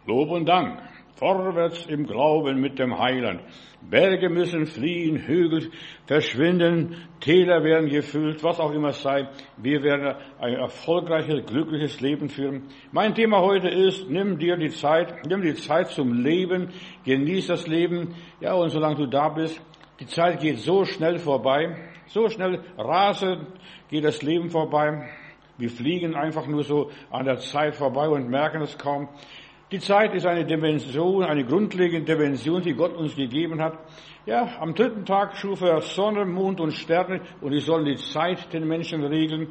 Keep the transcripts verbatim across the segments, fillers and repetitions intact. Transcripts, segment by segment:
Lob und Dank. Vorwärts im Glauben mit dem Heiland. Berge müssen fliehen, Hügel verschwinden, Täler werden gefüllt, was auch immer es sei. Wir werden ein erfolgreiches, glückliches Leben führen. Mein Thema heute ist, nimm dir die Zeit, nimm die Zeit zum Leben, genieß das Leben. Ja, und solange du da bist, die Zeit geht so schnell vorbei, so schnell rasend geht das Leben vorbei. Wir fliegen einfach nur so an der Zeit vorbei und merken es kaum. Die Zeit ist eine Dimension, eine grundlegende Dimension, die Gott uns gegeben hat. Ja, am dritten Tag schuf er Sonne, Mond und Sterne und die sollen die Zeit den Menschen regeln.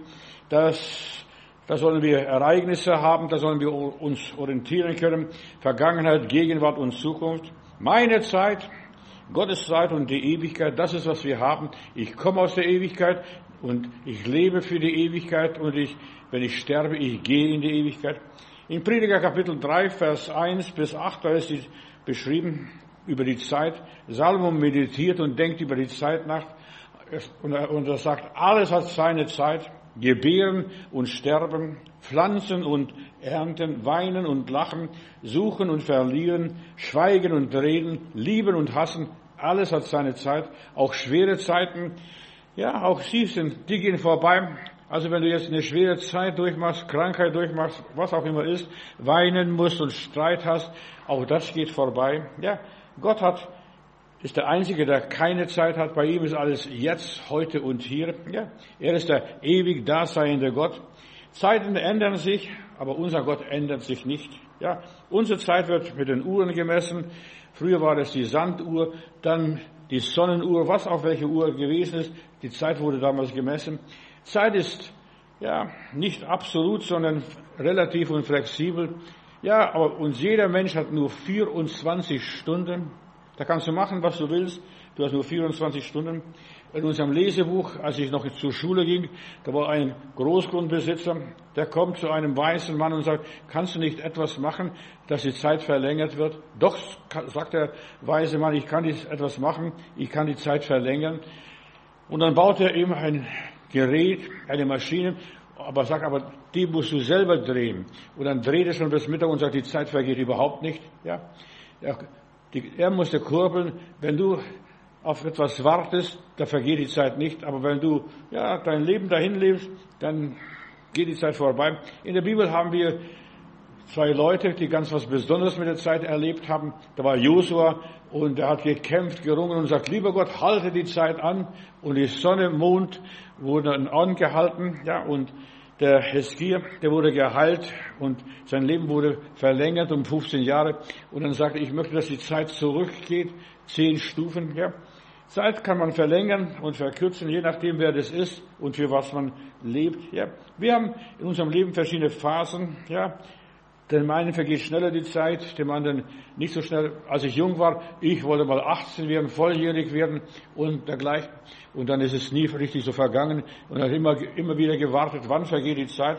Das, da sollen wir Ereignisse haben, da sollen wir uns orientieren können. Vergangenheit, Gegenwart und Zukunft. Meine Zeit, Gottes Zeit und die Ewigkeit, das ist, was wir haben. Ich komme aus der Ewigkeit und ich lebe für die Ewigkeit und ich, wenn ich sterbe, ich gehe in die Ewigkeit. In Prediger Kapitel drei, Vers eins bis acht, da ist die beschrieben über die Zeit. Salomon meditiert und denkt über die Zeit nach. Und er sagt, alles hat seine Zeit. Gebären und sterben, pflanzen und ernten, weinen und lachen, suchen und verlieren, schweigen und reden, lieben und hassen. Alles hat seine Zeit. Auch schwere Zeiten, ja, auch sie sind, die gehen vorbei. Also wenn du jetzt eine schwere Zeit durchmachst, Krankheit durchmachst, was auch immer ist, weinen musst und Streit hast, auch das geht vorbei. Ja, Gott hat, ist der Einzige, der keine Zeit hat. Bei ihm ist alles jetzt, heute und hier. Ja, er ist der ewig daseinende Gott. Zeiten ändern sich, aber unser Gott ändert sich nicht. Ja, unsere Zeit wird mit den Uhren gemessen. Früher war es die Sanduhr, dann die Sonnenuhr, was auch welche Uhr gewesen ist. Die Zeit wurde damals gemessen. Zeit ist, ja, nicht absolut, sondern relativ und flexibel. Ja, aber uns jeder Mensch hat nur vierundzwanzig Stunden. Da kannst du machen, was du willst. Du hast nur vierundzwanzig Stunden. In unserem Lesebuch, als ich noch zur Schule ging, da war ein Großgrundbesitzer, der kommt zu einem weißen Mann und sagt, kannst du nicht etwas machen, dass die Zeit verlängert wird? Doch, sagt der weise Mann, ich kann etwas machen, ich kann die Zeit verlängern. Und dann baut er ihm ein Gerät, eine Maschine, aber sagt, aber die musst du selber drehen. Und dann dreht er schon bis Mittag und sagt, die Zeit vergeht überhaupt nicht. Ja, er, die, er musste kurbeln. Wenn du auf etwas wartest, da vergeht die Zeit nicht. Aber wenn du ja dein Leben dahin lebst, dann geht die Zeit vorbei. In der Bibel haben wir zwei Leute, die ganz was Besonderes mit der Zeit erlebt haben. Da war Josua und er hat gekämpft, gerungen und sagt, lieber Gott, halte die Zeit an. Und die Sonne, Mond wurden angehalten. Ja, und der Heskia, der wurde geheilt und sein Leben wurde verlängert um fünfzehn Jahre. Und dann sagte ich, möchte, dass die Zeit zurückgeht, zehn Stufen. Ja, Zeit kann man verlängern und verkürzen, je nachdem, wer das ist und für was man lebt. Ja, wir haben in unserem Leben verschiedene Phasen. Ja, dem einen vergeht schneller die Zeit, dem anderen nicht so schnell. Als ich jung war, ich wollte mal achtzehn werden, volljährig werden und dergleichen. Und dann ist es nie richtig so vergangen und hat immer, immer wieder gewartet, wann vergeht die Zeit.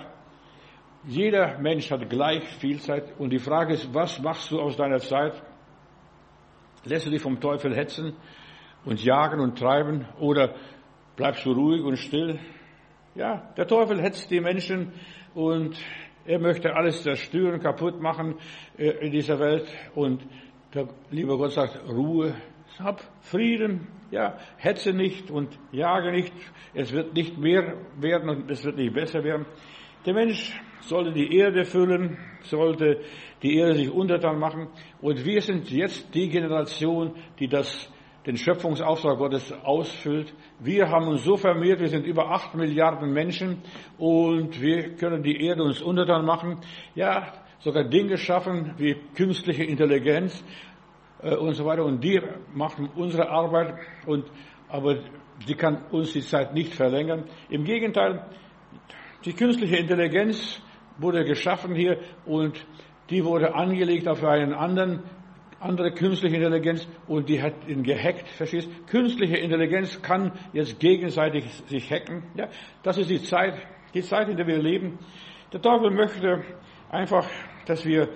Jeder Mensch hat gleich viel Zeit und die Frage ist, was machst du aus deiner Zeit? Lässt du dich vom Teufel hetzen und jagen und treiben oder bleibst du ruhig und still? Ja, der Teufel hetzt die Menschen und er möchte alles zerstören, kaputt machen in dieser Welt. Und der liebe Gott sagt, Ruhe, hab Frieden, ja, hetze nicht und jage nicht. Es wird nicht mehr werden und es wird nicht besser werden. Der Mensch sollte die Erde füllen, sollte die Erde sich untertan machen. Und wir sind jetzt die Generation, die das den Schöpfungsauftrag Gottes ausfüllt. Wir haben uns so vermehrt, wir sind über acht Milliarden Menschen und wir können die Erde uns untertan machen. Ja, sogar Dinge schaffen wie künstliche Intelligenz äh, und so weiter. Und die machen unsere Arbeit, und aber die kann uns die Zeit nicht verlängern. Im Gegenteil, die künstliche Intelligenz wurde geschaffen hier und die wurde angelegt auf einen anderen andere künstliche Intelligenz und die hat ihn gehackt, verstehst? Künstliche Intelligenz kann jetzt gegenseitig sich hacken. Ja, das ist die Zeit, die Zeit, in der wir leben. Der Teufel möchte einfach, dass wir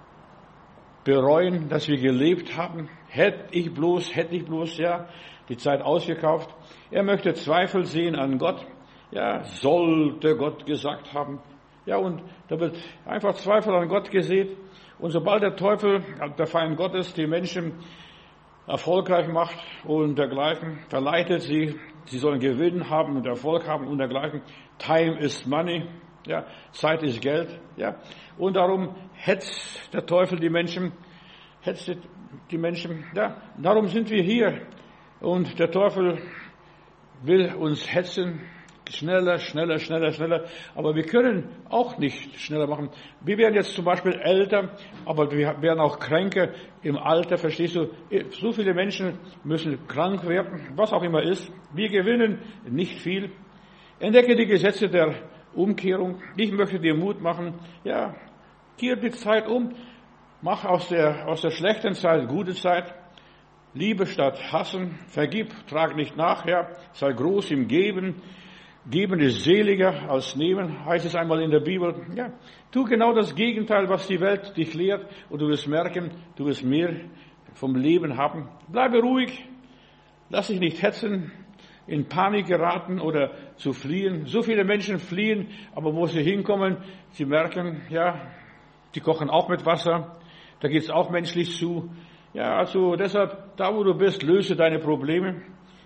bereuen, dass wir gelebt haben. Hätte ich bloß, hätte ich bloß, ja, die Zeit ausgekauft. Er möchte Zweifel sehen an Gott. Ja, sollte Gott gesagt haben. Ja, und da wird einfach Zweifel an Gott gesät. Und sobald der Teufel, der Feind Gottes, die Menschen erfolgreich macht und dergleichen, verleitet sie, sie sollen Gewinn haben und Erfolg haben und dergleichen. Time is money, ja, Zeit ist Geld, ja. Und darum hetzt der Teufel die Menschen, hetzt die Menschen, ja. Darum sind wir hier. Und der Teufel will uns hetzen, schneller, schneller, schneller, schneller. Aber wir können auch nicht schneller machen. Wir werden jetzt zum Beispiel älter, aber wir werden auch kränker im Alter, verstehst du? So viele Menschen müssen krank werden, was auch immer ist. Wir gewinnen nicht viel. Entdecke die Gesetze der Umkehrung. Ich möchte dir Mut machen. Ja, kehr die Zeit um. Mach aus der, aus der schlechten Zeit gute Zeit. Liebe statt hassen. Vergib, trag nicht nach. Ja, sei groß im Geben. Geben ist seliger als nehmen, heißt es einmal in der Bibel. Ja, tu genau das Gegenteil, was die Welt dich lehrt, und du wirst merken, du wirst mehr vom Leben haben. Bleibe ruhig, lass dich nicht hetzen, in Panik geraten oder zu fliehen. So viele Menschen fliehen, aber wo sie hinkommen, sie merken, ja, die kochen auch mit Wasser, da geht's auch menschlich zu. Ja, also deshalb, da wo du bist, löse deine Probleme.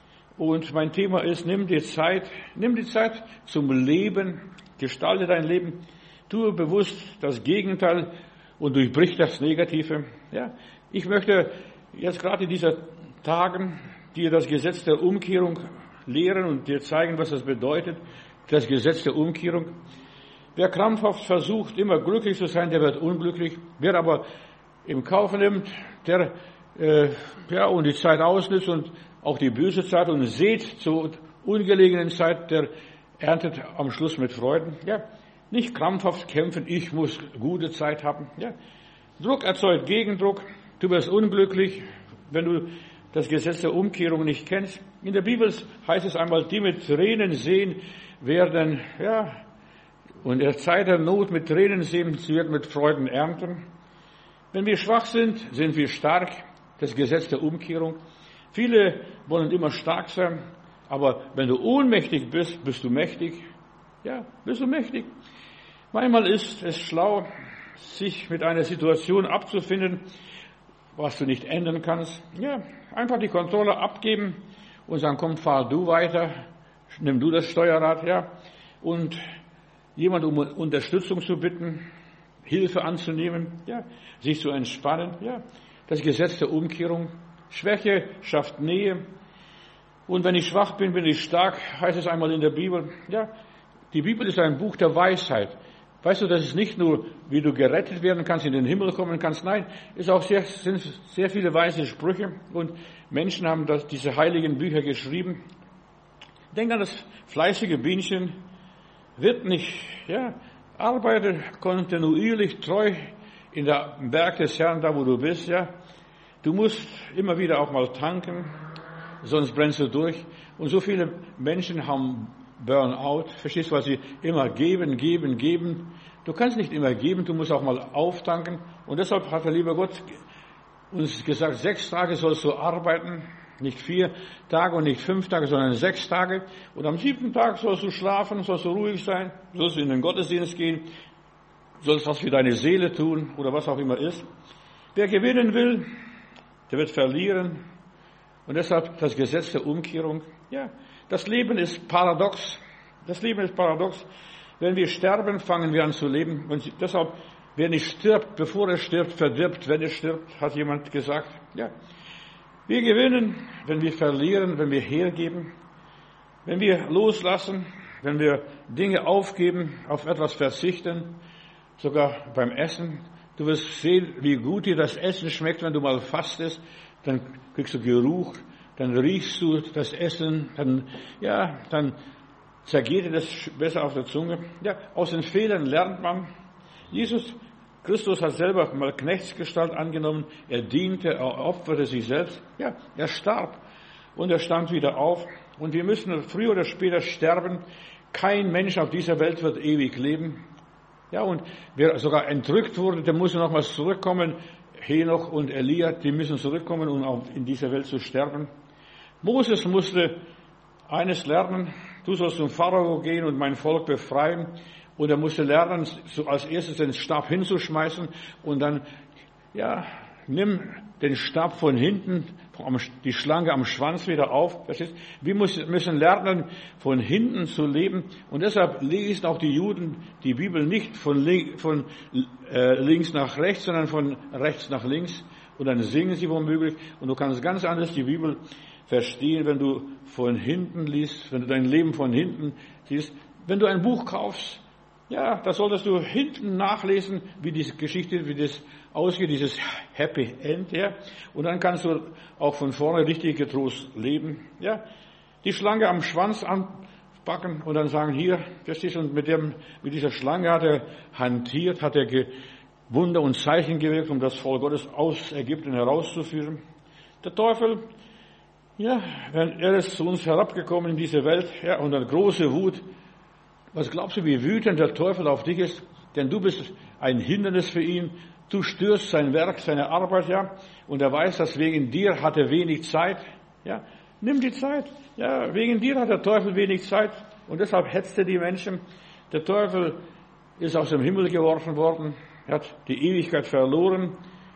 Und mein Thema ist, nimm dir Zeit, nimm die Zeit zum Leben, gestalte dein Leben, tue bewusst das Gegenteil und durchbrich das Negative. Ja, ich möchte jetzt gerade in diesen Tagen dir das Gesetz der Umkehrung lehren und dir zeigen, was das bedeutet, das Gesetz der Umkehrung. Wer krampfhaft versucht, immer glücklich zu sein, der wird unglücklich. Wer aber im Kauf nimmt, der äh, ja und die Zeit ausnutzt und auch die böse Zeit und seht zur ungelegenen Zeit, der erntet am Schluss mit Freuden. Ja, nicht krampfhaft kämpfen, ich muss gute Zeit haben. Ja, Druck erzeugt Gegendruck. Du wirst unglücklich, wenn du das Gesetz der Umkehrung nicht kennst. In der Bibel heißt es einmal, die mit Tränen sehen, werden, ja, und in der Zeit der Not mit Tränen sehen, sie werden mit Freuden ernten. Wenn wir schwach sind, sind wir stark. Das Gesetz der Umkehrung. Viele wollen immer stark sein, aber wenn du ohnmächtig bist, bist du mächtig. Ja, bist du mächtig. Manchmal ist es schlau, sich mit einer Situation abzufinden, was du nicht ändern kannst. Ja, einfach die Kontrolle abgeben und sagen, komm, fahr du weiter, nimm du das Steuerrad, ja, und jemand um Unterstützung zu bitten, Hilfe anzunehmen, ja, sich zu entspannen, ja, das Gesetz der Umkehrung. Schwäche schafft Nähe. Und wenn ich schwach bin, bin ich stark, heißt es einmal in der Bibel. Ja, die Bibel ist ein Buch der Weisheit. Weißt du, das ist nicht nur, wie du gerettet werden kannst, in den Himmel kommen kannst. Nein, es auch sehr, sind sehr viele weise Sprüche. Und Menschen haben das, diese heiligen Bücher geschrieben. Denk an das fleißige Bienchen. Wird nicht, ja, arbeite kontinuierlich treu in der Werk des Herrn, da wo du bist, ja. Du musst immer wieder auch mal tanken, sonst brennst du durch. Und so viele Menschen haben Burnout, verstehst du, weil sie immer geben, geben, geben. Du kannst nicht immer geben, du musst auch mal auftanken. Und deshalb hat der liebe Gott uns gesagt, sechs Tage sollst du arbeiten, nicht vier Tage und nicht fünf Tage, sondern sechs Tage. Und am siebten Tag sollst du schlafen, sollst du ruhig sein, sollst du in den Gottesdienst gehen, sollst was für deine Seele tun oder was auch immer ist. Wer gewinnen will, der wird verlieren. Und deshalb das Gesetz der Umkehrung. Ja, das Leben ist paradox. Das Leben ist paradox. Wenn wir sterben, fangen wir an zu leben. Und deshalb, wer nicht stirbt, bevor er stirbt, verdirbt, wenn er stirbt, hat jemand gesagt. Ja, wir gewinnen, wenn wir verlieren, wenn wir hergeben, wenn wir loslassen, wenn wir Dinge aufgeben, auf etwas verzichten, sogar beim Essen. Du wirst sehen, wie gut dir das Essen schmeckt, wenn du mal fastest. Dann kriegst du Geruch, dann riechst du das Essen, dann, ja, dann zergeht dir das besser auf der Zunge. Ja, aus den Fehlern lernt man. Jesus Christus hat selber mal Knechtsgestalt angenommen. Er diente, er opferte sich selbst. Ja, er starb und er stand wieder auf. Und wir müssen früher oder später sterben. Kein Mensch auf dieser Welt wird ewig leben. Ja, und wer sogar entrückt wurde, der muss nochmals zurückkommen. Henoch und Elia, die müssen zurückkommen, um auch in dieser Welt zu sterben. Moses musste eines lernen. Du sollst zum Pharao gehen und mein Volk befreien. Und er musste lernen, so als erstes den Stab hinzuschmeißen und dann, ja, nimm den Stab von hinten, die Schlange am Schwanz wieder auf. Verstehst? Wir müssen lernen, von hinten zu leben. Und deshalb lesen auch die Juden die Bibel nicht von, von äh, links nach rechts, sondern von rechts nach links. Und dann singen sie womöglich. Und du kannst ganz anders die Bibel verstehen, wenn du von hinten liest, wenn du dein Leben von hinten siehst. Wenn du ein Buch kaufst, ja, da solltest du hinten nachlesen, wie diese Geschichte, wie das ausgeht, dieses Happy End, ja. Und dann kannst du auch von vorne richtig getrost leben, ja. Die Schlange am Schwanz anpacken und dann sagen, hier, verstehst du, und mit dem, mit dieser Schlange hat er hantiert, hat er Wunder und Zeichen gewirkt, um das Volk Gottes aus Ägypten herauszuführen. Der Teufel, ja, wenn er ist zu uns herabgekommen in diese Welt, ja, und eine große Wut. Was glaubst du, wie wütend der Teufel auf dich ist? Denn du bist ein Hindernis für ihn. Du störst sein Werk, seine Arbeit, ja. Und er weiß, dass wegen dir hat er wenig Zeit, ja. Nimm die Zeit. Ja, wegen dir hat der Teufel wenig Zeit. Und deshalb hetzt er die Menschen. Der Teufel ist aus dem Himmel geworfen worden. Er hat die Ewigkeit verloren.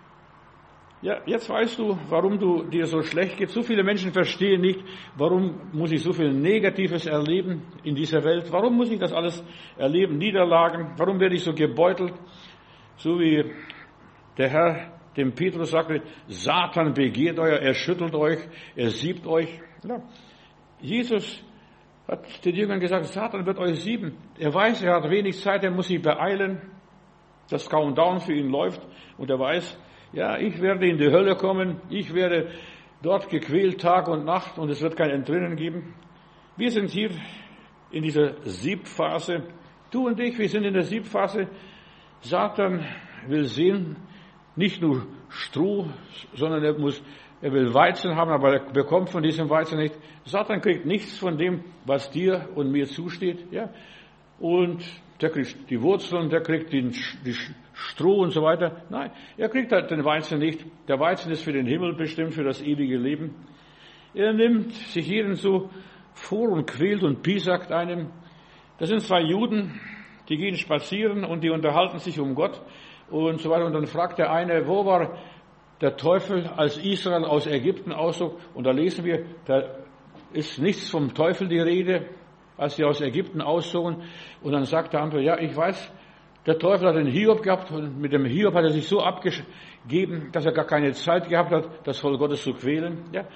Ja, jetzt weißt du, warum du dir so schlecht geht. So viele Menschen verstehen nicht, warum muss ich so viel Negatives erleben in dieser Welt? Warum muss ich das alles erleben? Niederlagen? Warum werde ich so gebeutelt? So wie der Herr dem Petrus sagte, Satan begehrt euch, er schüttelt euch, er siebt euch. Ja. Jesus hat den Jüngern gesagt, Satan wird euch sieben. Er weiß, er hat wenig Zeit, er muss sich beeilen. Das Countdown für ihn läuft und er weiß, ja, ich werde in die Hölle kommen, ich werde dort gequält Tag und Nacht und es wird kein Entrinnen geben. Wir sind hier in dieser Siebphase. Du und ich, wir sind in der Siebphase. Satan will sehen, nicht nur Stroh, sondern er muss, er will Weizen haben, aber er bekommt von diesem Weizen nicht. Satan kriegt nichts von dem, was dir und mir zusteht, ja. Und der kriegt die Wurzeln, der kriegt den, die Stroh und so weiter. Nein, er kriegt halt den Weizen nicht. Der Weizen ist für den Himmel bestimmt, für das ewige Leben. Er nimmt sich hierin so vor und quält und piesackt einem. Das sind zwei Juden, die gehen spazieren und die unterhalten sich um Gott und so weiter. Und dann fragt der eine, wo war der Teufel, als Israel aus Ägypten auszog? Und da lesen wir, da ist nichts vom Teufel die Rede, als sie aus Ägypten auszogen. Und dann sagt der andere, ja, ich weiß, der Teufel hat den Hiob gehabt und mit dem Hiob hat er sich so abgegeben, dass er gar keine Zeit gehabt hat, das Volk Gottes zu quälen. Ja.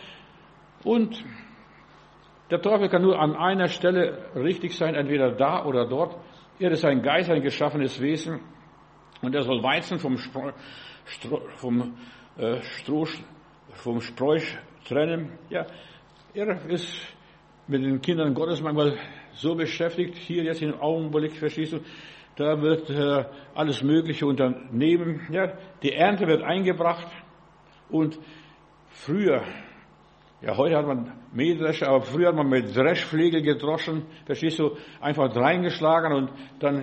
Und der Teufel kann nur an einer Stelle richtig sein, entweder da oder dort. Er ist ein Geist, ein geschaffenes Wesen und er soll Weizen vom, Spro, Stro, vom, äh, Stroh, vom Sträuch trennen. Ja. Er ist mit den Kindern Gottes manchmal so beschäftigt, hier jetzt im Augenblick, verstehst du, da wird äh, alles Mögliche unternehmen. Ja, die Ernte wird eingebracht und früher, ja heute hat man Mähdrescher, aber früher hat man mit Dreschflegel gedroschen, verstehst du, einfach reingeschlagen und dann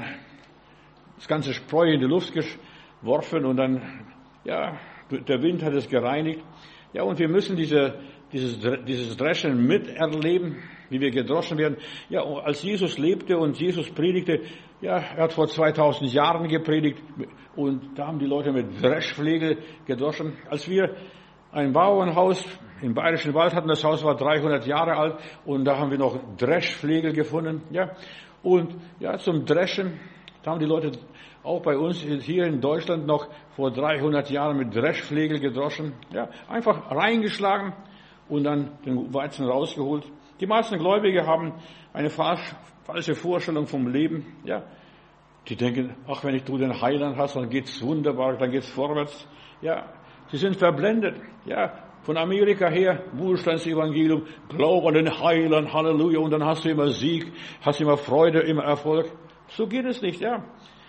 das ganze Spreu in die Luft geworfen und dann, ja, der Wind hat es gereinigt. Ja, und wir müssen diese, dieses, dieses Dreschen miterleben, wie wir gedroschen werden. Ja, als Jesus lebte und Jesus predigte, ja, er hat vor zweitausend Jahren gepredigt und da haben die Leute mit Dreschflegel gedroschen. Als wir ein Bauernhaus im Bayerischen Wald hatten, das Haus war dreihundert Jahre alt und da haben wir noch Dreschflegel gefunden, ja. Und, ja, zum Dreschen, da haben die Leute auch bei uns hier in Deutschland noch vor dreihundert Jahren mit Dreschflegel gedroschen, ja. Einfach reingeschlagen und dann den Weizen rausgeholt. Die meisten Gläubige haben eine falsche Vorstellung vom Leben. Ja, die denken, ach, wenn ich du den Heiland hast, dann geht's wunderbar, dann geht's vorwärts. Ja, sie sind verblendet. Ja, von Amerika her, Wohlstandsevangelium, glaub an den Heiland, Halleluja, und dann hast du immer Sieg, hast immer Freude, immer Erfolg. So geht es nicht, ja.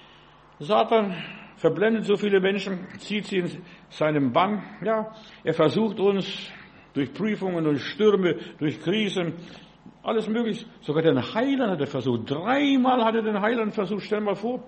Satan verblendet so viele Menschen, zieht sie in seinem Bann. Ja, er versucht uns durch Prüfungen, durch Stürme, durch Krisen, alles möglich. Sogar den Heiland hat er versucht. Dreimal hat er den Heiland versucht. Stell mal vor,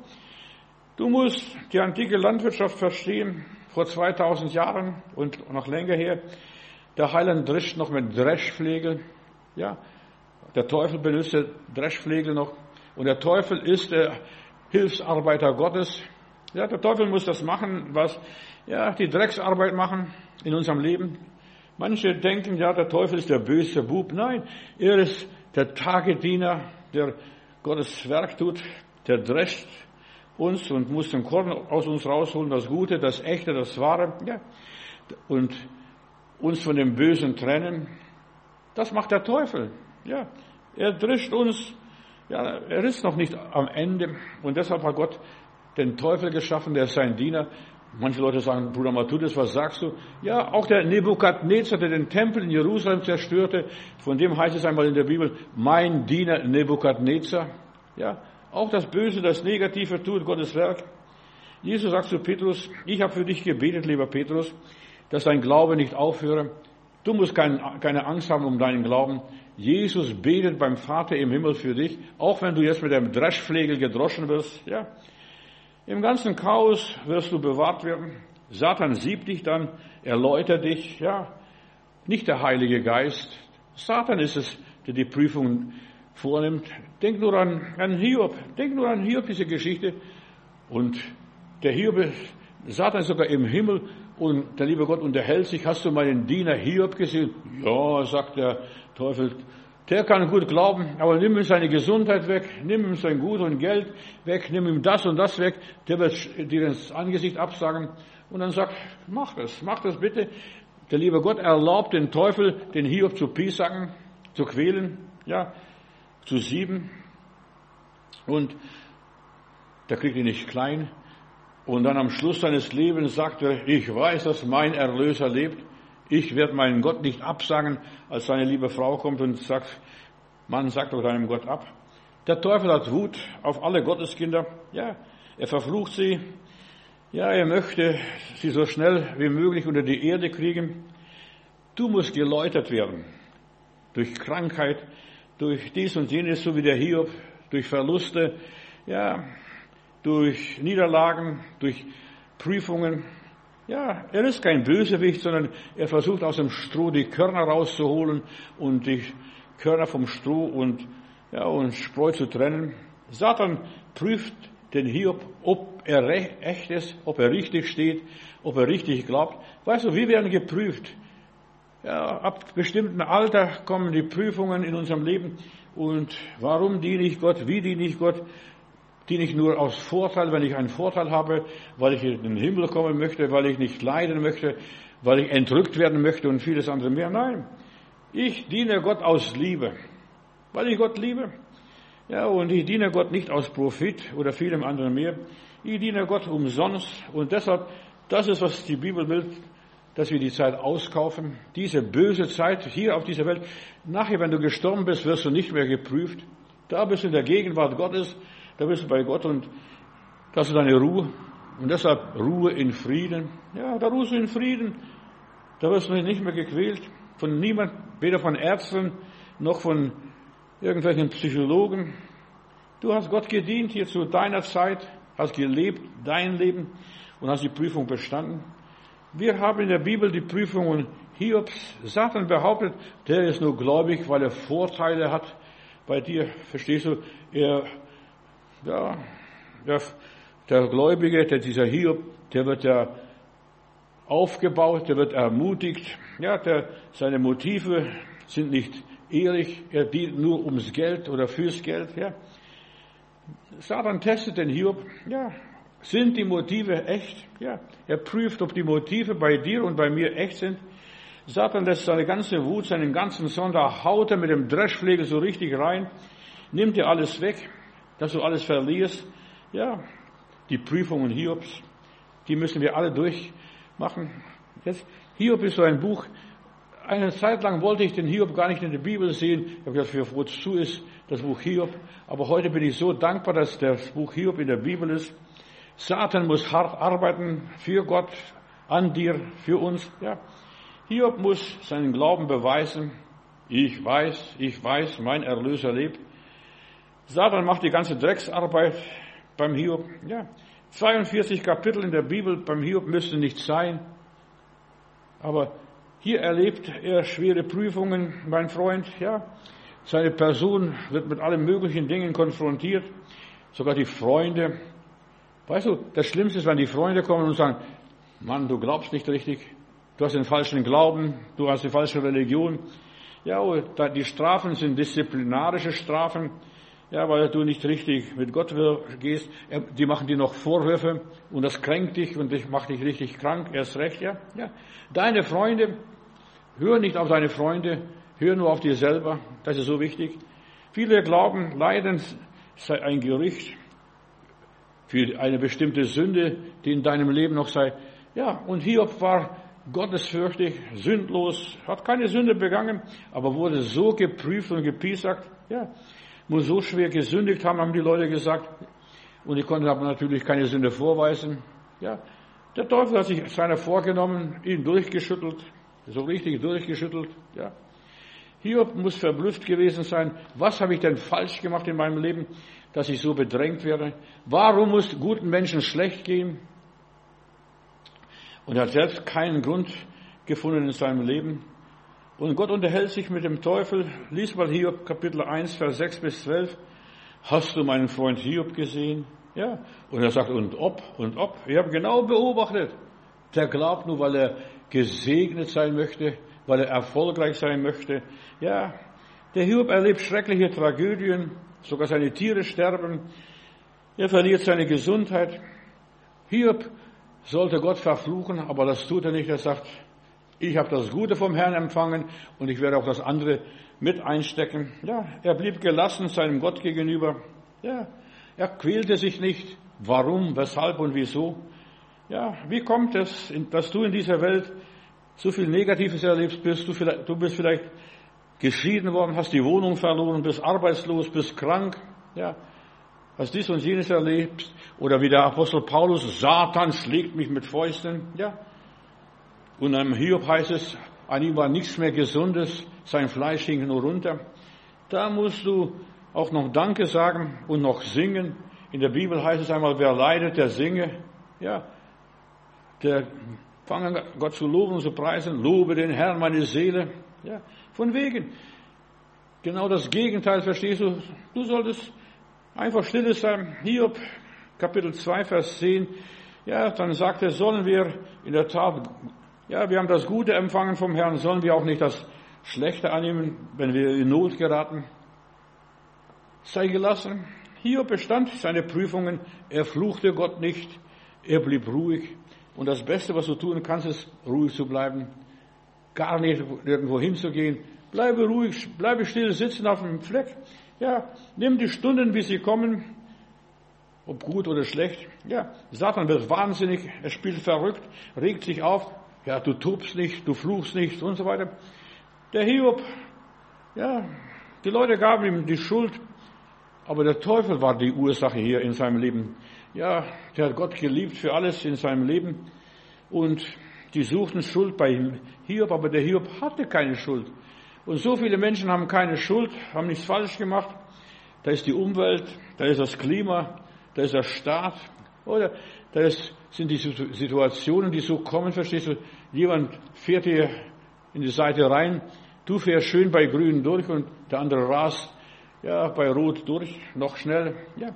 du musst die antike Landwirtschaft verstehen, vor zweitausend Jahren und noch länger her. Der Heiland drischt noch mit Dreschflegel. Ja, der Teufel benutzt Dreschflegel noch. Und der Teufel ist der Hilfsarbeiter Gottes. Ja, der Teufel muss das machen, was, ja, die Drecksarbeit machen in unserem Leben. Manche denken, ja, der Teufel ist der böse Bub. Nein, er ist der Tagediener, der Gottes Werk tut, der drescht uns und muss den Korn aus uns rausholen, das Gute, das Echte, das Wahre, ja, und uns von dem Bösen trennen. Das macht der Teufel, ja. Er drescht uns, ja, er ist noch nicht am Ende und deshalb hat Gott den Teufel geschaffen, der ist sein Diener. Manche Leute sagen, Bruder Matthäus, was sagst du? Ja, auch der Nebukadnezar, der den Tempel in Jerusalem zerstörte, von dem heißt es einmal in der Bibel, mein Diener Nebukadnezar. Ja, auch das Böse, das Negative tut Gottes Werk. Jesus sagt zu Petrus, ich habe für dich gebetet, lieber Petrus, dass dein Glaube nicht aufhöre. Du musst kein, keine Angst haben um deinen Glauben. Jesus betet beim Vater im Himmel für dich, auch wenn du jetzt mit dem Dreschflegel gedroschen wirst. Ja, im ganzen Chaos wirst du bewahrt werden. Satan siebt dich dann, erläutert dich. Ja, nicht der Heilige Geist. Satan ist es, der die Prüfung vornimmt. Denk nur an, an Hiob. Denk nur an Hiob, diese Geschichte. Und der Hiob, Satan ist sogar im Himmel und der liebe Gott unterhält sich. Hast du meinen Diener Hiob gesehen? Ja, sagt der Teufel. Der kann gut glauben, aber nimm ihm seine Gesundheit weg, nimm ihm sein Gut und Geld weg, nimm ihm das und das weg. Der wird dir ins Angesicht absagen. Und dann sagt, mach das, mach das bitte. Der liebe Gott erlaubt den Teufel, den Hiob zu piesacken, zu quälen, ja, zu sieben. Und der kriegt ihn nicht klein. Und dann am Schluss seines Lebens sagt er, ich weiß, dass mein Erlöser lebt. Ich werde meinen Gott nicht absagen, als seine liebe Frau kommt und sagt, Mann, sag doch deinem Gott ab. Der Teufel hat Wut auf alle Gotteskinder. Ja, er verflucht sie. Ja, er möchte sie so schnell wie möglich unter die Erde kriegen. Du musst geläutert werden. Durch Krankheit, durch dies und jenes, so wie der Hiob, durch Verluste, ja, durch Niederlagen, durch Prüfungen. Ja, er ist kein Bösewicht, sondern er versucht aus dem Stroh die Körner rauszuholen und die Körner vom Stroh und, ja, und Spreu zu trennen. Satan prüft den Hiob, ob er echt ist, ob er richtig steht, ob er richtig glaubt. Weißt du, wir werden geprüft. Ja, ab bestimmten Alter kommen die Prüfungen in unserem Leben. Und warum diene ich Gott? Wie diene ich Gott? Diene ich nur aus Vorteil, wenn ich einen Vorteil habe, weil ich in den Himmel kommen möchte, weil ich nicht leiden möchte, weil ich entrückt werden möchte und vieles andere mehr. Nein, ich diene Gott aus Liebe, weil ich Gott liebe. Ja, und ich diene Gott nicht aus Profit oder vielem anderen mehr. Ich diene Gott umsonst und deshalb, das ist, was die Bibel will, dass wir die Zeit auskaufen, diese böse Zeit hier auf dieser Welt. Nachher, wenn du gestorben bist, wirst du nicht mehr geprüft. Da bist du in der Gegenwart Gottes. Da bist du bei Gott und da hast du deine Ruhe. Und deshalb Ruhe in Frieden. Ja, da ruhst du in Frieden. Da wirst du nicht mehr gequält. Von niemand, weder von Ärzten noch von irgendwelchen Psychologen. Du hast Gott gedient hier zu deiner Zeit, hast gelebt, dein Leben und hast die Prüfung bestanden. Wir haben in der Bibel die Prüfungen Hiobs. Satan behauptet, der ist nur gläubig, weil er Vorteile hat. Bei dir, verstehst du, er Ja, der, der Gläubige, der, dieser Hiob, der wird ja aufgebaut, der wird ermutigt. Ja, der, seine Motive sind nicht ehrlich, er dient nur ums Geld oder fürs Geld. Ja. Satan testet den Hiob. Ja, sind die Motive echt? Ja, er prüft, ob die Motive bei dir und bei mir echt sind. Satan lässt seine ganze Wut, seinen ganzen Sonder, haut er mit dem Dreschflegel so richtig rein, nimmt dir alles weg, dass du alles verlierst. Ja, die Prüfungen Hiobs, die müssen wir alle durchmachen. Jetzt, Hiob ist so ein Buch. Eine Zeit lang wollte ich den Hiob gar nicht in der Bibel sehen. Ich habe gedacht, wozu ist das Buch Hiob? Aber heute bin ich so dankbar, dass das Buch Hiob in der Bibel ist. Satan muss hart arbeiten für Gott, an dir, für uns. Ja. Hiob muss seinen Glauben beweisen. Ich weiß, ich weiß, mein Erlöser lebt. Satan macht die ganze Drecksarbeit beim Hiob. Ja, zweiundvierzig Kapitel in der Bibel beim Hiob müssten nicht sein. Aber hier erlebt er schwere Prüfungen, mein Freund. Ja, seine Person wird mit allen möglichen Dingen konfrontiert. Sogar die Freunde Weißt du, das Schlimmste ist, wenn die Freunde kommen und sagen, Mann, du glaubst nicht richtig, du hast den falschen Glauben, du hast die falsche Religion. Ja, die Strafen sind disziplinarische Strafen, ja, weil du nicht richtig mit Gott gehst. Die machen dir noch Vorwürfe und das kränkt dich und das macht dich richtig krank, erst recht, ja. ja. Deine Freunde, hör nicht auf deine Freunde, hör nur auf dir selber, das ist so wichtig. Viele glauben, Leiden sei ein Gericht für eine bestimmte Sünde, die in deinem Leben noch sei. Ja, und Hiob war gottesfürchtig, sündlos, hat keine Sünde begangen, aber wurde so geprüft und gepiesackt, ja, muss so schwer gesündigt haben, haben die Leute gesagt. Und ich konnte aber natürlich keine Sünde vorweisen. Ja, der Teufel hat sich seiner vorgenommen, ihn durchgeschüttelt, so richtig durchgeschüttelt, ja. Hiob muss verblüfft gewesen sein. Was habe ich denn falsch gemacht in meinem Leben, dass ich so bedrängt werde? Warum muss guten Menschen schlecht gehen? Und er hat selbst keinen Grund gefunden in seinem Leben. Und Gott unterhält sich mit dem Teufel. Lies mal Hiob Kapitel eins, Vers sechs bis zwölf. Hast du meinen Freund Hiob gesehen? Ja. Und er sagt, und ob, und ob. Ich habe genau beobachtet. Der glaubt nur, weil er gesegnet sein möchte, weil er erfolgreich sein möchte. Ja, der Hiob erlebt schreckliche Tragödien, sogar seine Tiere sterben. Er verliert seine Gesundheit. Hiob sollte Gott verfluchen, aber das tut er nicht. Er sagt, ich habe das Gute vom Herrn empfangen und ich werde auch das andere mit einstecken. Ja, er blieb gelassen seinem Gott gegenüber. Ja, er quälte sich nicht. Warum, weshalb und wieso? Ja, wie kommt es, dass du in dieser Welt so viel Negatives erlebst, bist du vielleicht, du bist vielleicht geschieden worden, hast die Wohnung verloren, bist arbeitslos, bist krank, ja, hast dies und jenes erlebt, oder wie der Apostel Paulus, Satan schlägt mich mit Fäusten, ja, und am Hiob heißt es, an ihm war nichts mehr Gesundes, sein Fleisch hing nur runter. Da musst du auch noch Danke sagen und noch singen. In der Bibel heißt es einmal, wer leidet, der singe, ja, der fange Gott zu loben und zu preisen, lobe den Herrn, meine Seele, ja, von wegen. Genau das Gegenteil, verstehst du? Du solltest einfach stille sein. Hiob, Kapitel zwei, Vers zehn, ja, dann sagt er, sollen wir in der Tat, ja, wir haben das Gute empfangen vom Herrn, sollen wir auch nicht das Schlechte annehmen, wenn wir in Not geraten? Sei gelassen. Hiob bestand seine Prüfungen, er fluchte Gott nicht, er blieb ruhig. Und das Beste, was du tun kannst, ist, ruhig zu bleiben, gar nicht irgendwo hinzugehen. Bleibe ruhig, bleibe still sitzen auf dem Fleck. Ja, nimm die Stunden, wie sie kommen, ob gut oder schlecht. Ja, Satan wird wahnsinnig, er spielt verrückt, regt sich auf. Ja, du tobst nicht, du fluchst nicht und so weiter. Der Hiob, ja, die Leute gaben ihm die Schuld, aber der Teufel war die Ursache hier in seinem Leben. Ja, der hat Gott geliebt für alles in seinem Leben und die suchten Schuld bei Hiob, aber der Hiob hatte keine Schuld. Und so viele Menschen haben keine Schuld, haben nichts falsch gemacht. Da ist die Umwelt, da ist das Klima, da ist der Staat, oder da ist, sind die Situationen, die so kommen, verstehst du? Jemand fährt dir in die Seite rein, du fährst schön bei Grün durch und der andere rast, ja, bei Rot durch, noch schnell, ja.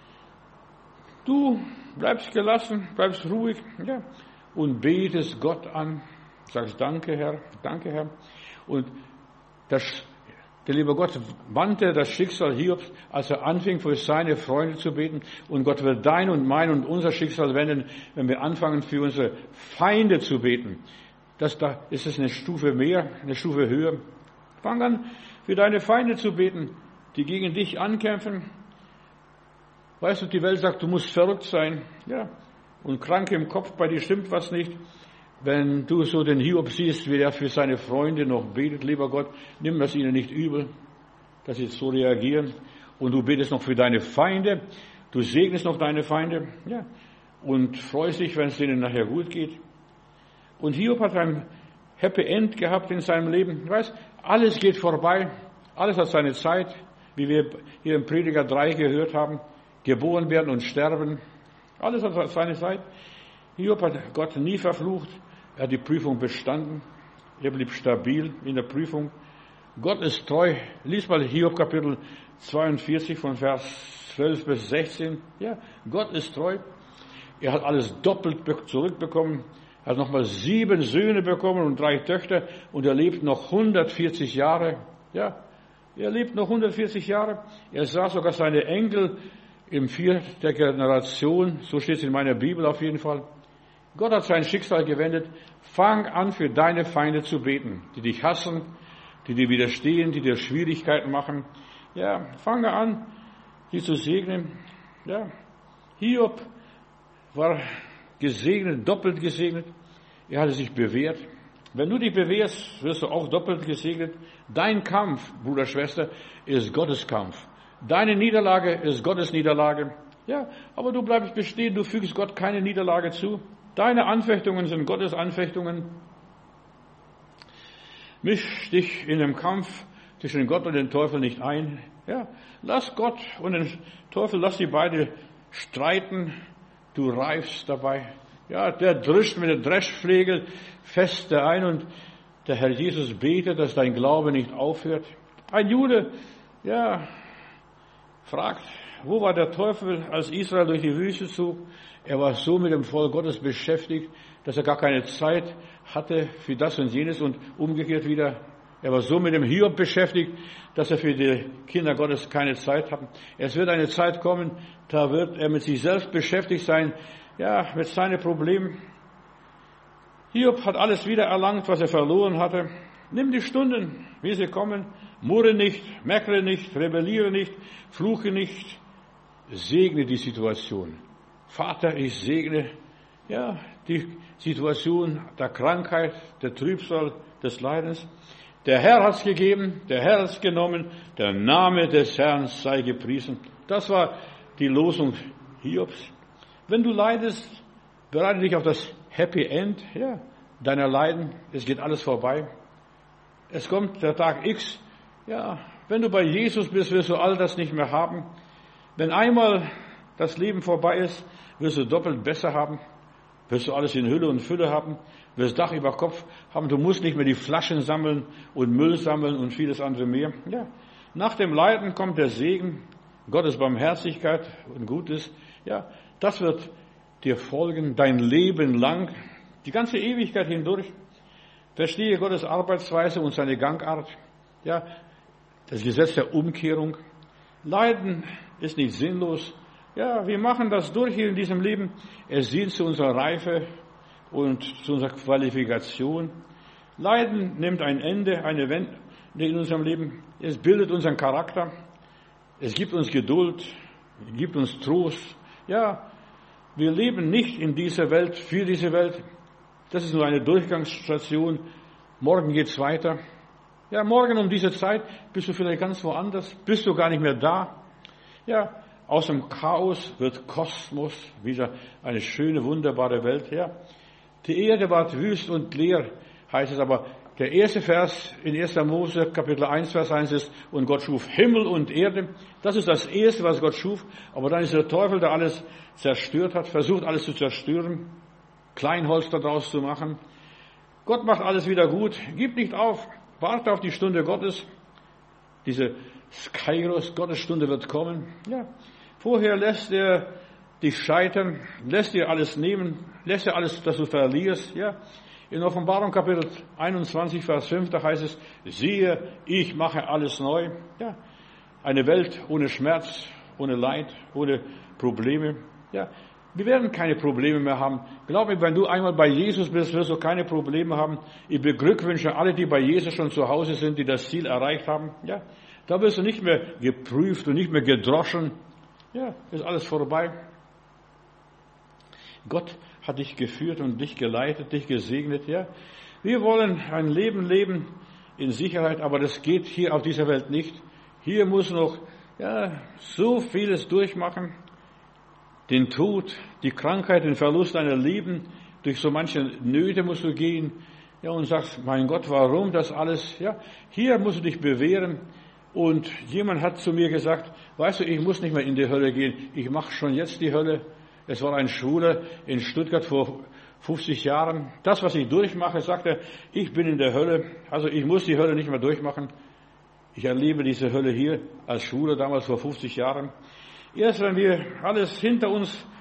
Du bleibst gelassen, bleibst ruhig, ja, und betest Gott an, sagst Danke, Herr, danke, Herr. Und das, der liebe Gott wandte das Schicksal Hiobs, als er anfing, für seine Freunde zu beten. Und Gott wird dein und mein und unser Schicksal wenden, wenn wir anfangen, für unsere Feinde zu beten. Das, da ist es eine Stufe mehr, eine Stufe höher. Fang an, für deine Feinde zu beten, die gegen dich ankämpfen. Weißt du, die Welt sagt, du musst verrückt sein, ja, und krank im Kopf, bei dir stimmt was nicht. Wenn du so den Hiob siehst, wie er für seine Freunde noch betet, lieber Gott, nimm das ihnen nicht übel, dass sie so reagieren. Und du betest noch für deine Feinde, du segnest noch deine Feinde, ja, und freust dich, wenn es denen nachher gut geht. Und Hiob hat ein Happy End gehabt in seinem Leben. Du weißt, alles geht vorbei, alles hat seine Zeit, wie wir hier im Prediger drei gehört haben. Geboren werden und sterben. Alles hat seine Zeit. Hiob hat Gott nie verflucht. Er hat die Prüfung bestanden. Er blieb stabil in der Prüfung. Gott ist treu. Lies mal Hiob Kapitel zweiundvierzig von Vers zwölf bis sechzehn. Ja, Gott ist treu. Er hat alles doppelt zurückbekommen, hat nochmal sieben Söhne bekommen und drei Töchter und er lebt noch hundertvierzig Jahre. Ja, er lebt noch hundertvierzig Jahre. Er sah sogar seine Enkel im vierten Generation, so steht es in meiner Bibel auf jeden Fall. Gott hat sein Schicksal gewendet. Fang an, für deine Feinde zu beten, die dich hassen, die dir widerstehen, die dir Schwierigkeiten machen. Ja, fange an, sie zu segnen. Ja, Hiob war gesegnet, doppelt gesegnet. Er hatte sich bewährt. Wenn du dich bewährst, wirst du auch doppelt gesegnet. Dein Kampf, Bruder, Schwester, ist Gottes Kampf. Deine Niederlage ist Gottes Niederlage. Ja, aber du bleibst bestehen, du fügst Gott keine Niederlage zu. Deine Anfechtungen sind Gottes Anfechtungen. Misch dich in dem Kampf zwischen Gott und dem Teufel nicht ein. Ja, lass Gott und den Teufel, lass die beide streiten. Du reifst dabei. Ja, der drischt mit dem Dreschflegel feste ein und der Herr Jesus betet, dass dein Glaube nicht aufhört. Ein Jude, ja, fragt, wo war der Teufel, als Israel durch die Wüste zog? Er war so mit dem Volk Gottes beschäftigt, dass er gar keine Zeit hatte für das und jenes und umgekehrt wieder. Er war so mit dem Hiob beschäftigt, dass er für die Kinder Gottes keine Zeit hat. Es wird eine Zeit kommen, da wird er mit sich selbst beschäftigt sein, ja, mit seinen Problemen. Hiob hat alles wieder erlangt, was er verloren hatte. Nimm die Stunden, wie sie kommen. Murre nicht, meckere nicht, rebelliere nicht, fluche nicht. Segne die Situation. Vater, ich segne, ja, die Situation der Krankheit, der Trübsal, des Leidens. Der Herr hat's gegeben, der Herr hat's genommen, der Name des Herrn sei gepriesen. Das war die Losung Hiobs. Wenn du leidest, bereite dich auf das Happy End, ja, deiner Leiden. Es geht alles vorbei. Es kommt der Tag X. Ja, wenn du bei Jesus bist, wirst du all das nicht mehr haben. Wenn einmal das Leben vorbei ist, wirst du doppelt besser haben. Wirst du alles in Hülle und Fülle haben. Wirst Dach über Kopf haben. Du musst nicht mehr die Flaschen sammeln und Müll sammeln und vieles andere mehr. Ja, nach dem Leiden kommt der Segen, Gottes Barmherzigkeit und Gutes. Ja, das wird dir folgen, dein Leben lang, die ganze Ewigkeit hindurch. Verstehe Gottes Arbeitsweise und seine Gangart. Ja, das Gesetz der Umkehrung. Leiden ist nicht sinnlos. Ja, wir machen das durch hier in diesem Leben. Es dient zu unserer Reife und zu unserer Qualifikation. Leiden nimmt ein Ende, eine Wende in unserem Leben. Es bildet unseren Charakter. Es gibt uns Geduld, gibt uns Trost. Ja, wir leben nicht in dieser Welt, für diese Welt. Das ist nur eine Durchgangsstation. Morgen geht's weiter. Ja, morgen um diese Zeit bist du vielleicht ganz woanders, bist du gar nicht mehr da. Ja, aus dem Chaos wird Kosmos, wieder eine schöne, wunderbare Welt. Ja, die Erde ward wüst und leer, heißt es aber. Der erste Vers in erster Mose, Kapitel eins, Vers eins ist, und Gott schuf Himmel und Erde. Das ist das Erste, was Gott schuf. Aber dann ist der Teufel, der alles zerstört hat, versucht alles zu zerstören, Kleinholz daraus zu machen. Gott macht alles wieder gut. Gib nicht auf. Warte auf die Stunde Gottes. Diese Kairos, Gottes Stunde wird kommen. Ja. Vorher lässt er dich scheitern, lässt dir alles nehmen, lässt dir alles, dass du verlierst. Ja. In Offenbarung Kapitel einundzwanzig, Vers fünf, da heißt es, siehe, ich mache alles neu. Ja, eine Welt ohne Schmerz, ohne Leid, ohne Probleme. Ja, wir werden keine Probleme mehr haben. Glaub mir, wenn du einmal bei Jesus bist, wirst du keine Probleme haben. Ich beglückwünsche alle, die bei Jesus schon zu Hause sind, die das Ziel erreicht haben. Ja, da wirst du nicht mehr geprüft und nicht mehr gedroschen. Ja, ist alles vorbei. Gott hat dich geführt und dich geleitet, dich gesegnet, ja. Wir wollen ein Leben leben in Sicherheit, aber das geht hier auf dieser Welt nicht. Hier muss noch, ja, so vieles durchmachen. Den Tod, die Krankheit, den Verlust deiner Lieben, durch so manche Nöte musst du gehen, ja, und sagst, mein Gott, warum das alles, ja. Hier musst du dich bewähren. Und jemand hat zu mir gesagt, weißt du, ich muss nicht mehr in die Hölle gehen, ich mache schon jetzt die Hölle. Es war ein Schwuler in Stuttgart vor fünfzig Jahren. Das, was ich durchmache, sagt er, ich bin in der Hölle, also ich muss die Hölle nicht mehr durchmachen. Ich erlebe diese Hölle hier als Schwuler damals vor fünfzig Jahren. Erst wenn wir alles hinter uns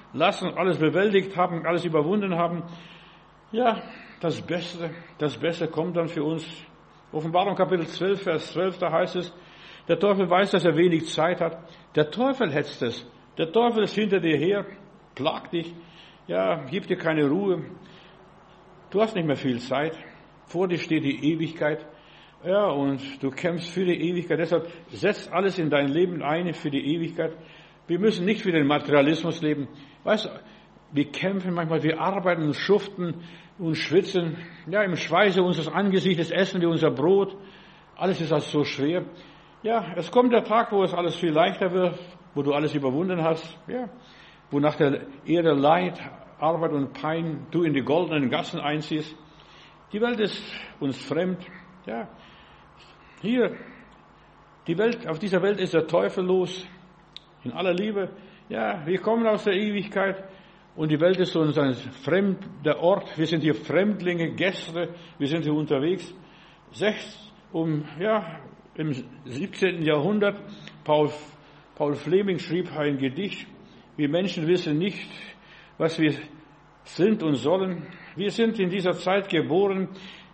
lassen, alles bewältigt haben, alles überwunden haben. Ja, das Beste, das Beste kommt dann für uns. Offenbarung Kapitel zwölf, Vers zwölf, da heißt es, der Teufel weiß, dass er wenig Zeit hat. Der Teufel hetzt es. Der Teufel ist hinter dir her, plagt dich, ja, gibt dir keine Ruhe. Du hast nicht mehr viel Zeit. Vor dir steht die Ewigkeit. Ja, und du kämpfst für die Ewigkeit. Deshalb setz alles in dein Leben ein für die Ewigkeit. Wir müssen nicht für den Materialismus leben. Weißt du, wir kämpfen manchmal, wir arbeiten und schuften und schwitzen. Ja, im Schweiße unseres Angesichtes essen wir unser Brot. Alles ist also so schwer. Ja, es kommt der Tag, wo es alles viel leichter wird, wo du alles überwunden hast. Ja, wo nach der Erde Leid, Arbeit und Pein du in die goldenen Gassen einziehst. Die Welt ist uns fremd. Ja, hier, die Welt, auf dieser Welt ist der Teufel los. In aller Liebe. Ja, wir kommen aus der Ewigkeit. Und die Welt ist uns ein fremder Ort. Wir sind hier Fremdlinge, Gäste. Wir sind hier unterwegs. Sechs, um, ja, im siebzehnten Jahrhundert, Paul, Paul Fleming schrieb ein Gedicht. Wir Menschen wissen nicht, was wir sind und sollen. Wir sind in dieser Zeit geboren,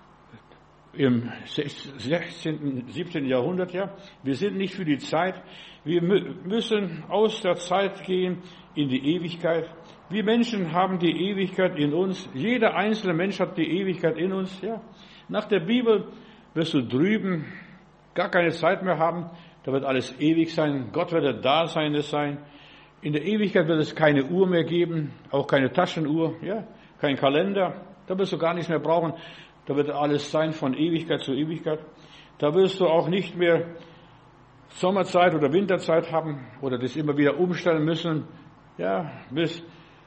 im sechzehnten, siebzehnten Jahrhundert, ja. Wir sind nicht für die Zeit. Wir müssen aus der Zeit gehen in die Ewigkeit. Wir Menschen haben die Ewigkeit in uns. Jeder einzelne Mensch hat die Ewigkeit in uns, ja. Nach der Bibel wirst du drüben gar keine Zeit mehr haben. Da wird alles ewig sein. Gott wird der Dasein sein. In der Ewigkeit wird es keine Uhr mehr geben, auch keine Taschenuhr, ja, kein Kalender. Da wirst du gar nichts mehr brauchen. Da wird alles sein von Ewigkeit zu Ewigkeit. Da wirst du auch nicht mehr Sommerzeit oder Winterzeit haben oder das immer wieder umstellen müssen, ja, bis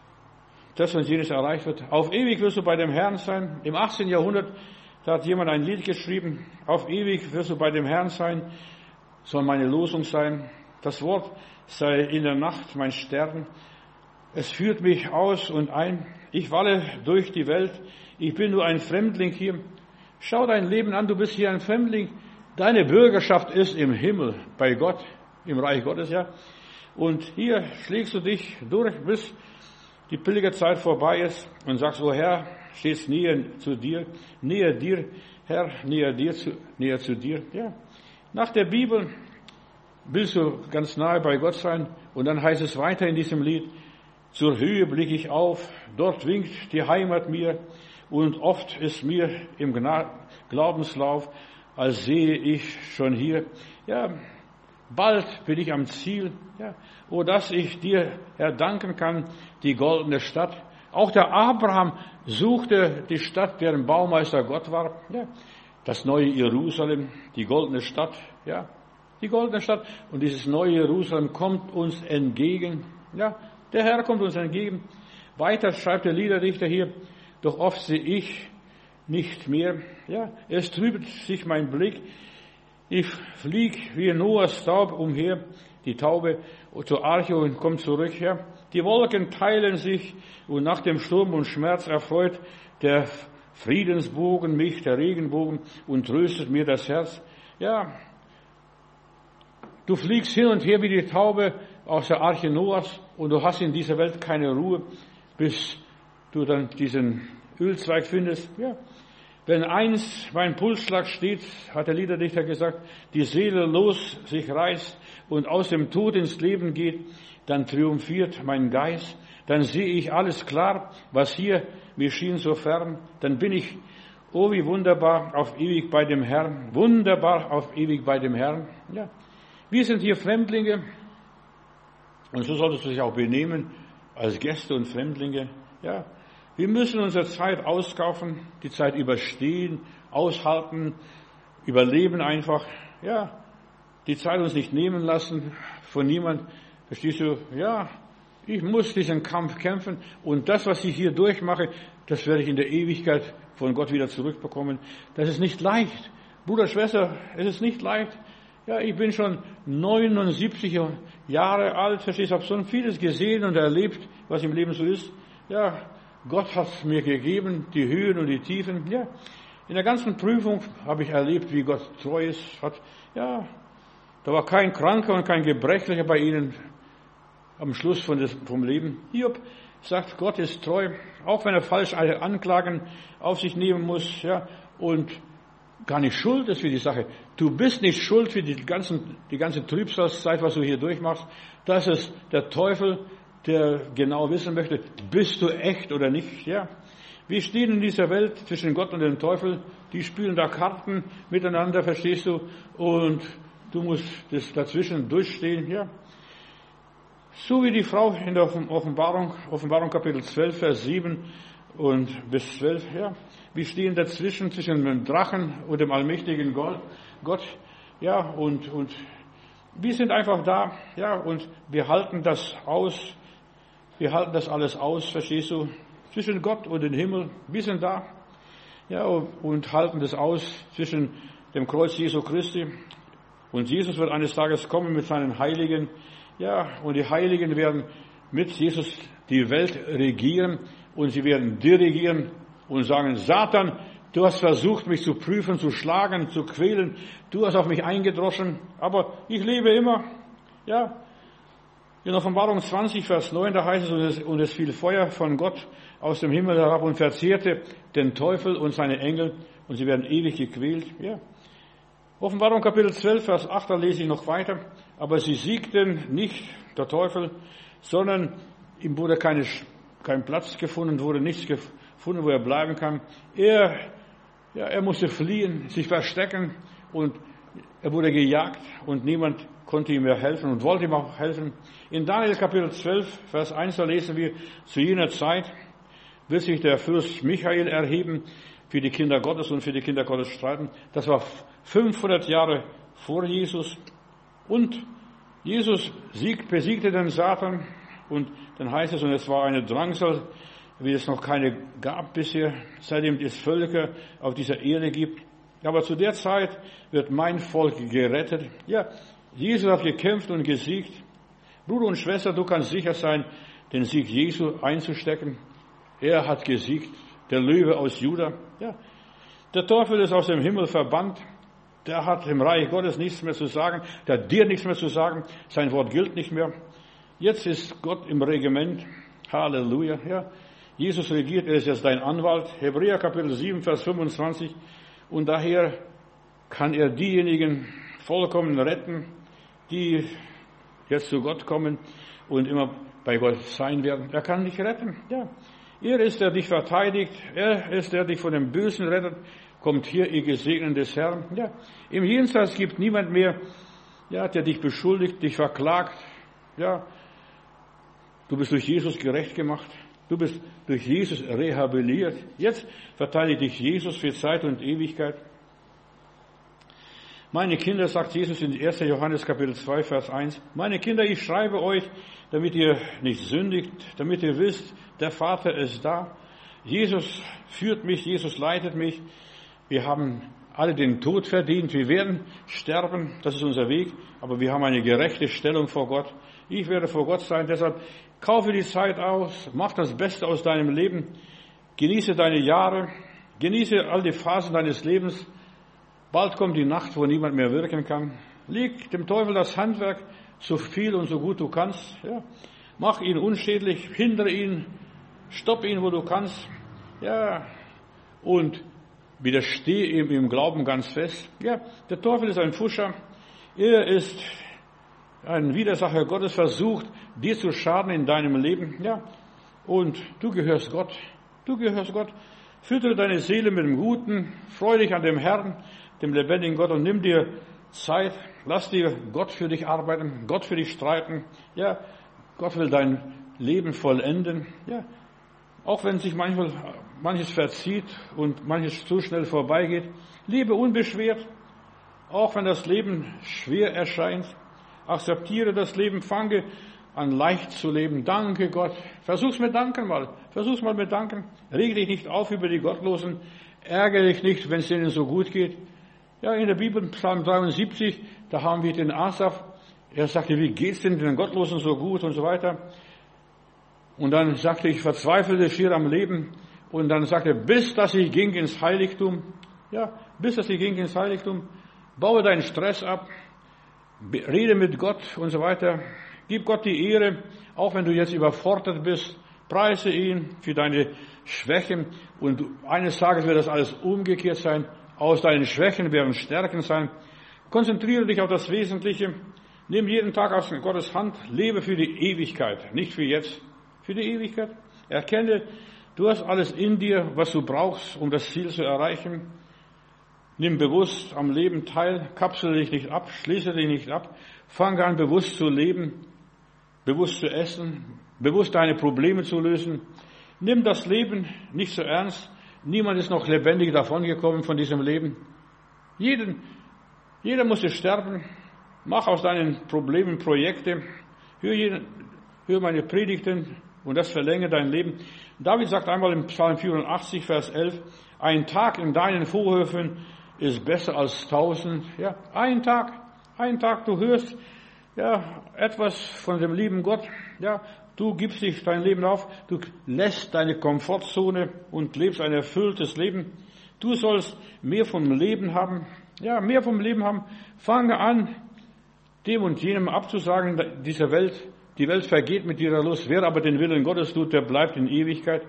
das und jenes erreicht wird. Auf ewig wirst du bei dem Herrn sein. Im achtzehnten Jahrhundert, da hat jemand ein Lied geschrieben, auf ewig wirst du bei dem Herrn sein, soll meine Losung sein. Das Wort sei in der Nacht mein Stern. Es führt mich aus und ein. Ich walle durch die Welt. Ich bin nur ein Fremdling hier. Schau dein Leben an, du bist hier ein Fremdling. Deine Bürgerschaft ist im Himmel, bei Gott, im Reich Gottes, ja. Und hier schlägst du dich durch, bis die Pilgerzeit vorbei ist und sagst, oh Herr, stehst näher zu dir, näher dir, Herr, näher dir zu, näher zu dir, ja. Nach der Bibel willst du ganz nahe bei Gott sein und dann heißt es weiter in diesem Lied, zur Höhe blicke ich auf, dort winkt die Heimat mir und oft ist mir im Glaubenslauf, als sehe ich schon hier, ja, bald bin ich am Ziel, ja, oh, dass ich dir, Herr, danken kann, die goldene Stadt. Auch der Abraham suchte die Stadt, deren Baumeister Gott war, ja, das neue Jerusalem, die goldene Stadt, ja, die goldene Stadt. Und dieses neue Jerusalem kommt uns entgegen, ja, der Herr kommt uns entgegen. Weiter schreibt der Liederdichter hier, doch oft sehe ich nicht mehr, ja, es trübt sich mein Blick, ich flieg wie Noahs Taub umher, die Taube zur Arche und kommt zurück, ja. Die Wolken teilen sich und nach dem Sturm und Schmerz erfreut der Friedensbogen mich, der Regenbogen, und tröstet mir das Herz, ja. Du fliegst hin und her wie die Taube aus der Arche Noahs und du hast in dieser Welt keine Ruhe, bis du dann diesen Ölzweig findest, ja. Wenn eins mein Pulsschlag steht, hat der Liederdichter gesagt, die Seele los sich reißt und aus dem Tod ins Leben geht, dann triumphiert mein Geist, dann sehe ich alles klar, was hier mir schien so fern, dann bin ich, oh wie wunderbar, auf ewig bei dem Herrn, wunderbar auf ewig bei dem Herrn, ja. Wir sind hier Fremdlinge und so solltest du dich auch benehmen als Gäste und Fremdlinge, ja. Wir müssen unsere Zeit auskaufen, die Zeit überstehen, aushalten, überleben einfach, ja, die Zeit uns nicht nehmen lassen von niemand. Verstehst du? Ja, ich muss diesen Kampf kämpfen und das, was ich hier durchmache, das werde ich in der Ewigkeit von Gott wieder zurückbekommen. Das ist nicht leicht. Bruder, Schwester, es ist nicht leicht. Ja, ich bin schon neunundsiebzig Jahre alt, verstehst du, habe schon vieles gesehen und erlebt, was im Leben so ist. Ja, Gott hat mir gegeben, die Höhen und die Tiefen. Ja, in der ganzen Prüfung habe ich erlebt, wie Gott treu ist. Hat, ja, da war kein Kranker und kein Gebrechlicher bei ihnen. am Schluss von des, vom Leben. Hiob sagt, Gott ist treu, auch wenn er falsch alle Anklagen auf sich nehmen muss, ja, und gar nicht schuld ist für die Sache. Du bist nicht schuld für die, ganzen, die ganze Trübsalzeit, was du hier durchmachst. Das ist der Teufel, der genau wissen möchte, bist du echt oder nicht, ja. Wir stehen in dieser Welt zwischen Gott und dem Teufel, die spielen da Karten miteinander, verstehst du, und du musst das dazwischen durchstehen, ja. So wie die Frau in der Offenbarung, Offenbarung Kapitel zwölf, Vers sieben und bis zwölf, ja. Wir stehen dazwischen, zwischen dem Drachen und dem allmächtigen Gott, Gott, ja, und, und wir sind einfach da, ja, und wir halten das aus, wir halten das alles aus, verstehst du, zwischen Gott und dem Himmel, wir sind da, ja, und halten das aus zwischen dem Kreuz Jesu Christi, und Jesus wird eines Tages kommen mit seinen Heiligen, ja, und die Heiligen werden mit Jesus die Welt regieren, und sie werden dirigieren und sagen, Satan, du hast versucht, mich zu prüfen, zu schlagen, zu quälen, du hast auf mich eingedroschen, aber ich lebe immer, ja. In Offenbarung zwanzig, Vers neun, da heißt es, und es, und es fiel Feuer von Gott aus dem Himmel herab und verzehrte den Teufel und seine Engel, und sie werden ewig gequält, ja. Offenbarung Kapitel zwölf, Vers acht, da lese ich noch weiter, aber sie siegten nicht, der Teufel, sondern ihm wurde keine, kein Platz gefunden, wurde nichts gefunden, wo er bleiben kann. Er, ja, er musste fliehen, sich verstecken, und er wurde gejagt, und niemand konnte ihm mehr helfen und wollte ihm auch helfen. In Daniel Kapitel zwölf, Vers eins, da lesen wir, zu jener Zeit wird sich der Fürst Michael erheben, für die Kinder Gottes und für die Kinder Gottes streiten. Das war fünfhundert Jahre vor Jesus. Und Jesus siegt, besiegte den Satan, und dann heißt es, und es war eine Drangsal, wie es noch keine gab bisher, seitdem es Völker auf dieser Erde gibt. Aber zu der Zeit wird mein Volk gerettet. Ja, Jesus hat gekämpft und gesiegt. Bruder und Schwester, du kannst sicher sein, den Sieg Jesu einzustecken. Er hat gesiegt. Der Löwe aus Juda. Ja, der Teufel ist aus dem Himmel verbannt. Der hat im Reich Gottes nichts mehr zu sagen. Der hat dir nichts mehr zu sagen. Sein Wort gilt nicht mehr. Jetzt ist Gott im Regiment. Halleluja. Ja, Jesus regiert. Er ist jetzt dein Anwalt. Hebräer Kapitel sieben, Vers fünfundzwanzig. Und daher kann er diejenigen vollkommen retten, die jetzt zu Gott kommen und immer bei Gott sein werden. Er kann dich retten, ja. Er ist, der dich verteidigt. Er ist, der dich von dem Bösen rettet. Kommt hier, ihr Gesegneten des Herrn. Ja. Im Jenseits gibt niemand mehr, ja, der dich beschuldigt, dich verklagt. Ja. Du bist durch Jesus gerecht gemacht. Du bist durch Jesus rehabilitiert. Jetzt verteidigt dich Jesus für Zeit und Ewigkeit. Meine Kinder, sagt Jesus in erster Johannes Kapitel zwei, Vers eins, meine Kinder, ich schreibe euch, damit ihr nicht sündigt, damit ihr wisst, der Vater ist da. Jesus führt mich, Jesus leitet mich. Wir haben alle den Tod verdient. Wir werden sterben, das ist unser Weg. Aber wir haben eine gerechte Stellung vor Gott. Ich werde vor Gott sein, deshalb kaufe die Zeit aus, mach das Beste aus deinem Leben, genieße deine Jahre, genieße all die Phasen deines Lebens. Bald kommt die Nacht, wo niemand mehr wirken kann. Leg dem Teufel das Handwerk so viel und so gut du kannst. Ja. Mach ihn unschädlich, hindere ihn, stopp ihn, wo du kannst. Ja. Und widerstehe ihm im Glauben ganz fest. Ja. Der Teufel ist ein Pfuscher. Er ist ein Widersacher Gottes, versucht, dir zu schaden in deinem Leben. Ja. Und du gehörst Gott. Du gehörst Gott. Füttere deine Seele mit dem Guten. Freu dich an dem Herrn, dem lebendigen Gott, und nimm dir Zeit. Lass dir Gott für dich arbeiten, Gott für dich streiten. Ja, Gott will dein Leben vollenden. Ja, auch wenn sich manchmal, manches verzieht und manches zu schnell vorbeigeht. Lebe unbeschwert, auch wenn das Leben schwer erscheint. Akzeptiere das Leben, fange an leicht zu leben. Danke Gott. Versuch's mit Danken mal. Versuch's mal mit Danken. Reg dich nicht auf über die Gottlosen. Ärgere dich nicht, wenn es denen so gut geht. Ja, in der Bibel, Psalm dreiundsiebzig, da haben wir den Asaf. Er sagte, wie geht's denn den Gottlosen so gut und so weiter. Und dann sagte ich, verzweifelte schier am Leben. Und dann sagte er, bis dass ich ging ins Heiligtum. Ja, bis dass ich ging ins Heiligtum. Baue deinen Stress ab. Rede mit Gott und so weiter. Gib Gott die Ehre, auch wenn du jetzt überfordert bist. Preise ihn für deine Schwächen und eines Tages wird das alles umgekehrt sein. Aus deinen Schwächen werden Stärken sein. Konzentriere dich auf das Wesentliche. Nimm jeden Tag aus Gottes Hand. Lebe für die Ewigkeit, nicht für jetzt, für die Ewigkeit. Erkenne, du hast alles in dir, was du brauchst, um das Ziel zu erreichen. Nimm bewusst am Leben teil. Kapsel dich nicht ab, schließe dich nicht ab. Fange an, bewusst zu leben, bewusst zu essen, bewusst deine Probleme zu lösen. Nimm das Leben nicht so ernst. Niemand ist noch lebendig davongekommen von diesem Leben. Jeden, jeder musste sterben. Mach aus deinen Problemen Projekte. Hör, jeden, hör meine Predigten und das verlängert dein Leben. David sagt einmal im Psalm vierundachtzig, Vers elf, ein Tag in deinen Vorhöfen ist besser als tausend. Ja, ein Tag, ein Tag, du hörst ja etwas von dem lieben Gott. Ja, du gibst dich dein Leben auf, du lässt deine Komfortzone und lebst ein erfülltes Leben. Du sollst mehr vom Leben haben. Ja, mehr vom Leben haben. Fange an, dem und jenem abzusagen, dieser Welt. Die Welt vergeht mit ihrer Lust. Wer aber den Willen Gottes tut, der bleibt in Ewigkeit.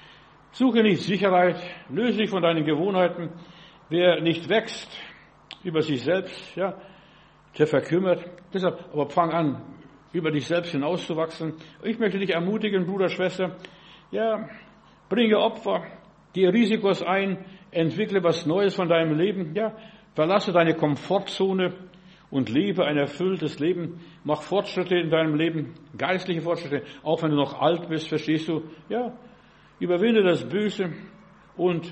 Suche nicht Sicherheit, löse dich von deinen Gewohnheiten. Wer nicht wächst über sich selbst, ja, der verkümmert. Deshalb, aber fang an, über dich selbst hinauszuwachsen. Ich möchte dich ermutigen, Bruder, Schwester, ja, bringe Opfer, gehe Risikos ein, entwickle was Neues von deinem Leben, ja, verlasse deine Komfortzone und lebe ein erfülltes Leben. Mach Fortschritte in deinem Leben, geistliche Fortschritte, auch wenn du noch alt bist, verstehst du? Ja, überwinde das Böse und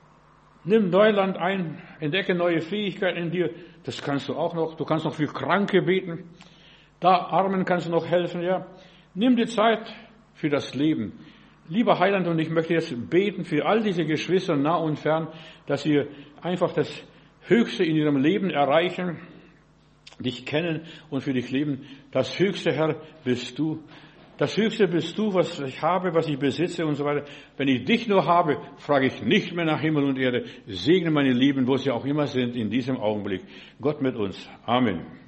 nimm Neuland ein, entdecke neue Fähigkeiten in dir. Das kannst du auch noch. Du kannst noch für Kranke beten. Da Armen kannst du noch helfen, ja. Nimm die Zeit für das Leben. Lieber Heiland, und ich möchte jetzt beten für all diese Geschwister nah und fern, dass sie einfach das Höchste in ihrem Leben erreichen, dich kennen und für dich leben. Das Höchste, Herr, bist du. Das Höchste bist du, was ich habe, was ich besitze und so weiter. Wenn ich dich nur habe, frage ich nicht mehr nach Himmel und Erde. Segne meine Lieben, wo sie auch immer sind, in diesem Augenblick. Gott mit uns. Amen.